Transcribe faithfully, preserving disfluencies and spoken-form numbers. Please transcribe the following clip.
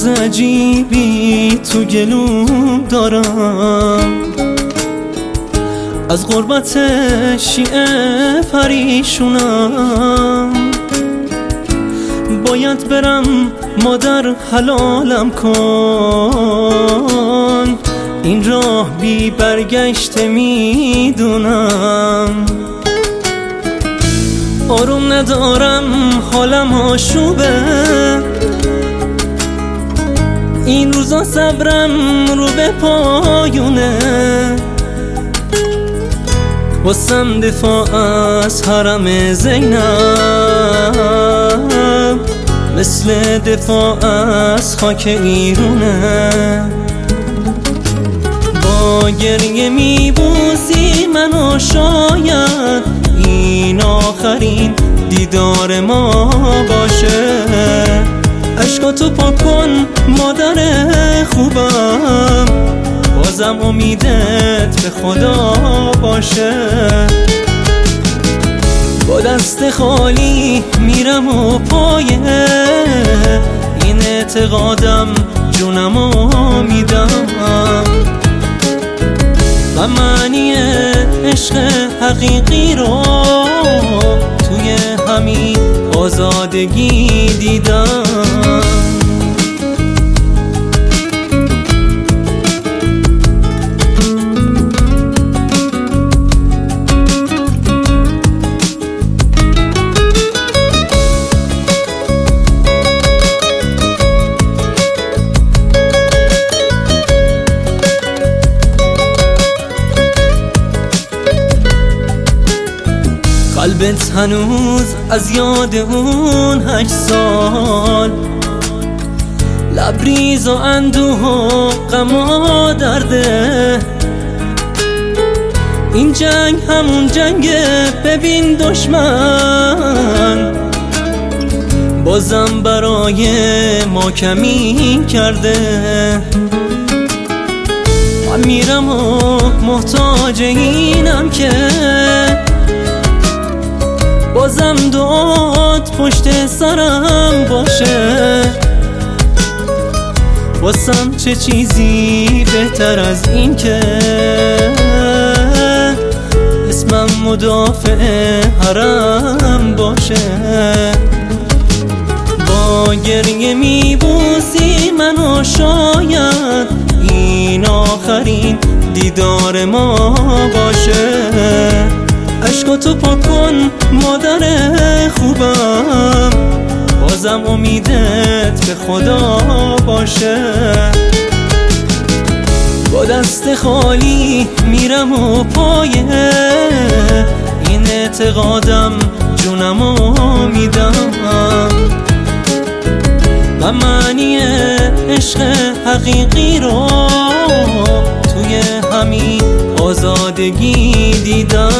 راز عجیبی تو گلوم دارم، از غربت شیعه پریشونم. باید برم مادر حلالم کن، این راه بی برگشته میدونم. آروم ندارم حالم آشوبه، این روزا صبرم رو به پایونه. واسم دفاع از حرم زینب مثل دفاع از خاک ایرونه. با گریه میبوسی منو، شاید این آخرین دیدار ما باشه. اشکاتو پاک کن مادر خوبم، بازم امیدت به خدا باشه. با دست خالی میرم و پایه این اعتقادم جونمو میدم. و معنی عشق حقیقی رو توی همین آزادگی دیدم. قلبت هنوز از یاد اون هشت سال، لبریز و اندوه و غم و درده. این جنگ همون جنگه، ببین دشمن بازم برای ما کمی کرده. من میرم و محتاج اینم که بازم دعات پشت سرم باشه. واسم چه چیزی بهتر از این که اسمم مدافع حرم باشه. با گریه میبوسی منو، شاید این آخرین دیدار ما باشه. اشکاتو پاک کن مادر خوبم، بازم امیدت به خدا باشه. با دست خالی میرم و پایه این اعتقادم جونمو میدم. و معنی عشق حقیقی رو توی همین آزادگی دیدم.